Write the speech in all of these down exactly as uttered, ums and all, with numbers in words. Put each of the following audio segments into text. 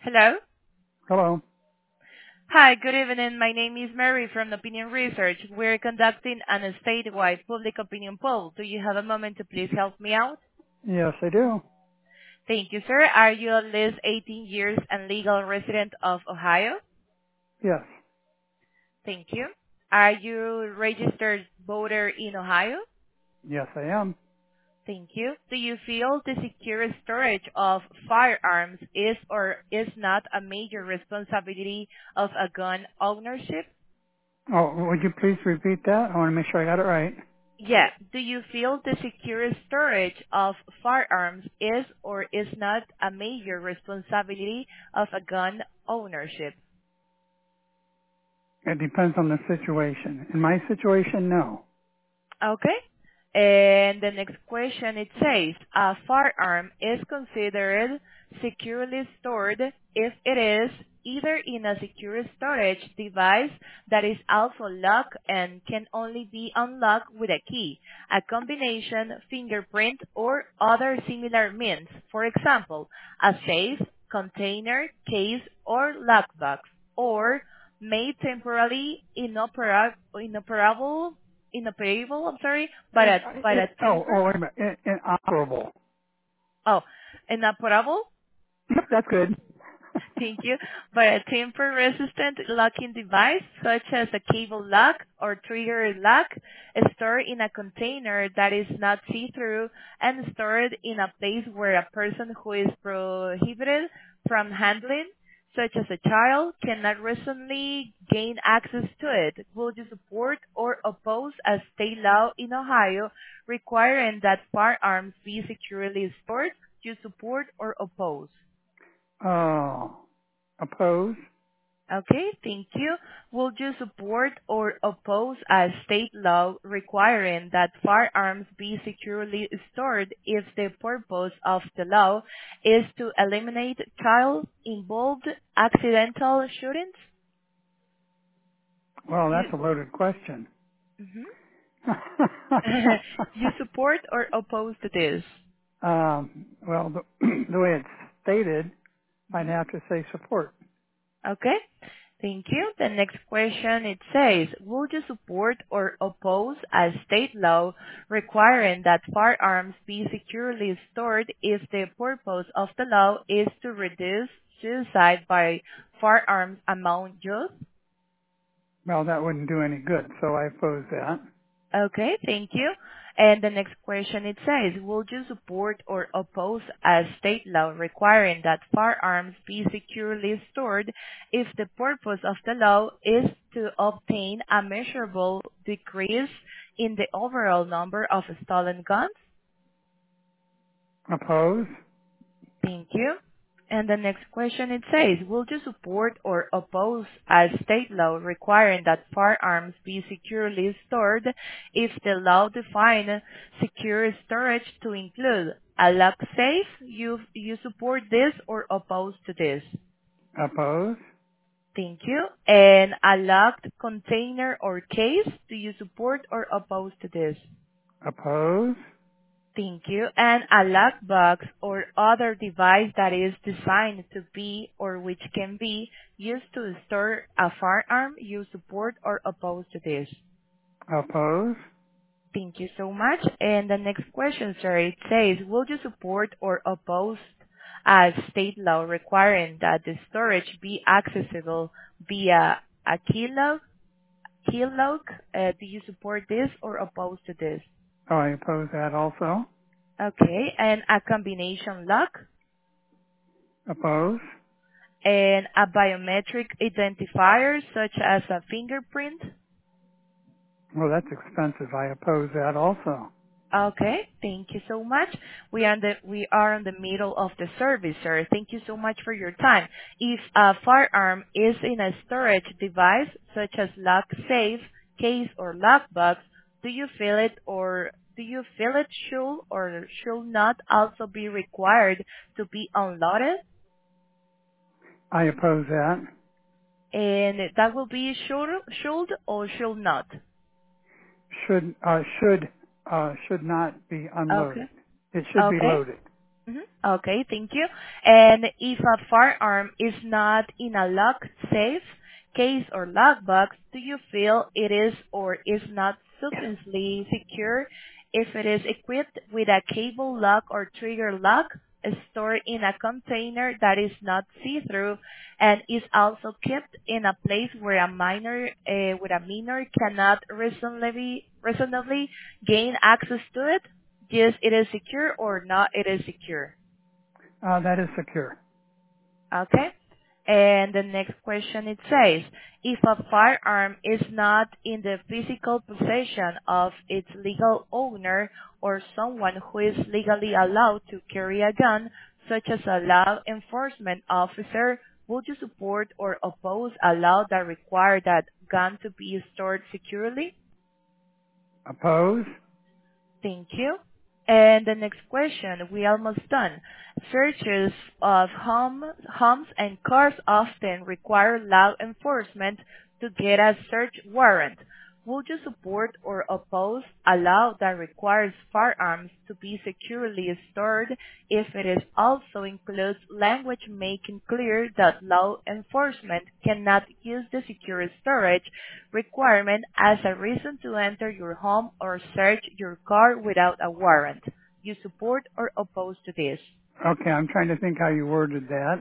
Hello. Hello. Hi, good evening. My name is Mary from Opinion Research. We're conducting an statewide public opinion poll. Do you have a moment to please help me out? Yes, I do. Thank you, sir. Are you at least eighteen years and legal resident of Ohio? Yes. Thank you. Are you a registered voter in Ohio? Yes, I am. Thank you. Do you feel the secure storage of firearms is or is not a major responsibility of a gun ownership? Oh, would you please repeat that? I want to make sure I got it right. Yeah. Do you feel the secure storage of firearms is or is not a major responsibility of a gun ownership? It depends on the situation. In my situation, no. Okay. And the next question, it says, a firearm is considered securely stored if it is either in a secure storage device that is also locked and can only be unlocked with a key, a combination, fingerprint, or other similar means. For example, a safe, container, case, or lockbox, or made temporarily inopera- inoperable inoperable, I'm sorry, by It, a by a it, oh, temper. oh, wait a minute. In, inoperable. Oh, inoperable. Yep, that's good. Thank you. By a tamper-resistant locking device, such as a cable lock or trigger lock, stored in a container that is not see-through and stored in a place where a person who is prohibited from handling, such as a child, cannot reasonably gain access to it. Will you support or oppose a state law in Ohio requiring that firearms be securely stored? You support or oppose? Oh, oppose? Okay, thank you. Would you support or oppose a state law requiring that firearms be securely stored if the purpose of the law is to eliminate child-involved accidental shootings? Well, You, that's a loaded question. mhm. You support or oppose to this? um, well, the, the way it's stated, I'd Mhm. have to say support. Okay. Thank you. The next question, it says, would you support or oppose a state law requiring that firearms be securely stored if the purpose of the law is to reduce suicide by firearms among youth? Well, that wouldn't do any good, so I oppose that. Okay, thank you. And the next question, it says, would you support or oppose a state law requiring that firearms be securely stored if the purpose of the law is to obtain a measurable decrease in the overall number of stolen guns? Oppose? Thank you. And the next question, it says, will you support or oppose a state law requiring that firearms be securely stored if the law defines secure storage to include a lock safe? You, you support this or oppose to this? Oppose? Thank you. And a locked container or case, do you support or oppose to this? Oppose? Thank you. And a lockbox or other device that is designed to be or which can be used to store a firearm, you support or oppose to this? Oppose? Thank you so much. And the next question, sir, it says, will you support or oppose a state law requiring that the storage be accessible via a key lock? Key lock? Uh, do you support this or oppose to this? Oh, I oppose that also. Okay. And a combination lock? Oppose? And a biometric identifier such as a fingerprint? Well, that's expensive. I oppose that also. Okay, thank you so much. We are in the we are in the middle of the service, sir. Thank you so much for your time. If a firearm is in a storage device such as lock safe, case, or lockbox, do you feel it or do you feel it should or should not also be required to be unloaded? I oppose that. And that will be should should or should not. Should, uh, should, uh, should not be Okay. unloaded. It should be Okay. loaded. Mhm. Okay, thank you. And if a firearm is not in a locked safe, case, or lockbox, do you feel it is or is not sufficiently secure if it is equipped with a cable lock or trigger lock, stored in a container that is not see-through, and is also kept in a place where a minor, uh, where a minor cannot reasonably, reasonably gain access to it? Yes, it is secure, or not, it is secure. Uh, that is secure. Okay. And the next question it says, if a firearm is not in the physical possession of its legal owner or someone who is legally allowed to carry a gun, such as a law enforcement officer, would you support or oppose a law that require that gun to be stored securely? Oppose? Thank you. And the next question, we almost done. Searches of home, homes and cars often require law enforcement to get a search warrant. Would you support or oppose a law that requires firearms to be securely stored if it is also includes language making clear that law enforcement cannot use the secure storage requirement as a reason to enter your home or search your car without a warrant? You support or oppose to this? Okay, I'm trying to think how you worded that.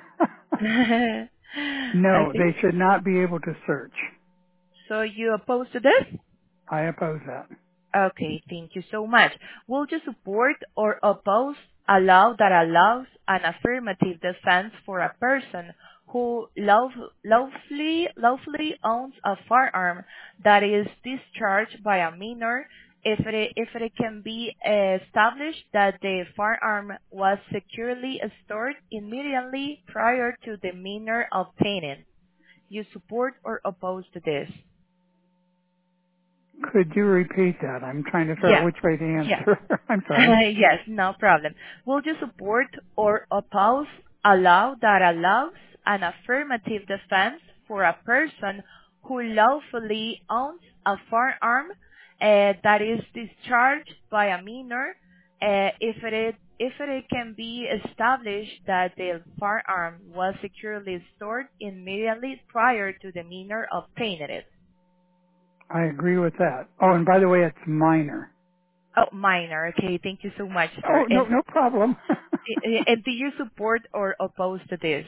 No, Okay. they should not be able to search. So you oppose to this? I oppose that. Okay, thank you so much. Would you support or oppose a law that allows an affirmative defense for a person who law- lawfully, lawfully owns a firearm that is discharged by a minor if it, if it can be established that the firearm was securely stored immediately prior to the minor obtaining? You support or oppose to this? Could you repeat that? I'm trying to figure out Yeah. which way to Yeah. answer. I'm sorry. Yes, no problem. Will you support or oppose a law that allows an affirmative defense for a person who lawfully owns a firearm uh, that is discharged by a minor uh, if it is, if it can be established that the firearm was securely stored immediately prior to the minor obtaining it? I agree with that. Oh, and by the way, it's minor. Oh, minor. Okay, thank you so much, sir. Oh, no, And no problem. And do you support or oppose to this?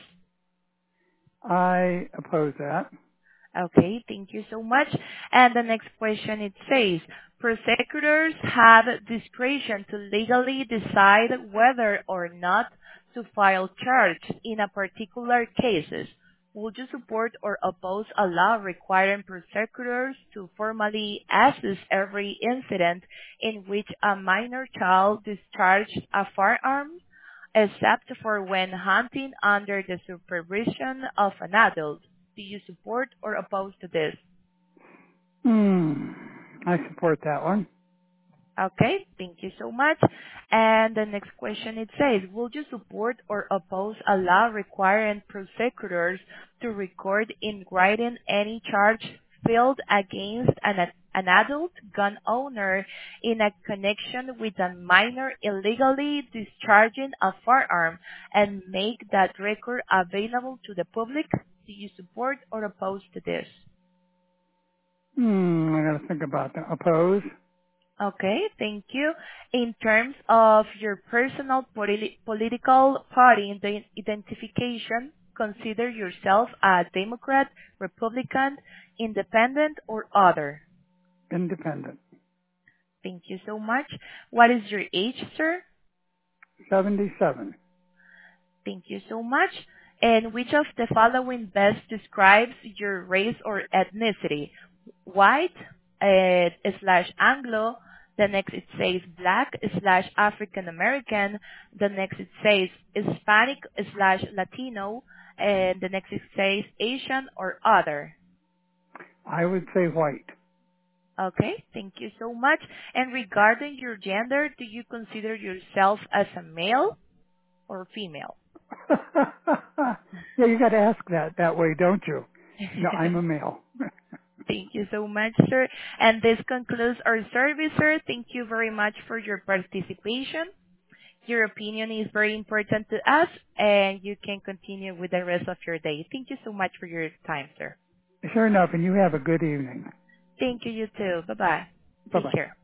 I oppose that. Okay, thank you so much. And the next question, it says, prosecutors have discretion to legally decide whether or not to file charge in a particular cases. Would you support or oppose a law requiring prosecutors to formally assess every incident in which a minor child discharged a firearm, except for when hunting under the supervision of an adult? Do you support or oppose to this? Hmm. I support that one. Okay, thank you so much. And the next question it says, would you support or oppose a law requiring prosecutors to record in writing any charge filed against an, an adult gun owner in a connection with a minor illegally discharging a firearm and make that record available to the public? Do you support or oppose to this? Hmm. I got to think about that. Oppose. Okay, thank you. In terms of your personal politi- political party ident- identification, consider yourself a Democrat, Republican, Independent, or other. Independent. Thank you so much. What is your age, sir? seventy-seven. Thank you so much. And which of the following best describes your race or ethnicity? White uh, slash Anglo. The next it says black slash African American. The next it says Hispanic slash Latino. And the next it says Asian or other. I would say white. Okay, thank you so much. And regarding your gender, do you consider yourself as a male or female? Yeah, you got to ask that that way, don't you? No, I'm a male. Thank you so much, sir. And this concludes our service, sir. Thank you very much for your participation. Your opinion is very important to us, and you can continue with the rest of your day. Thank you so much for your time, sir. Sure enough, and you have a good evening. Thank you, you too. Bye-bye. Take Bye-bye. care.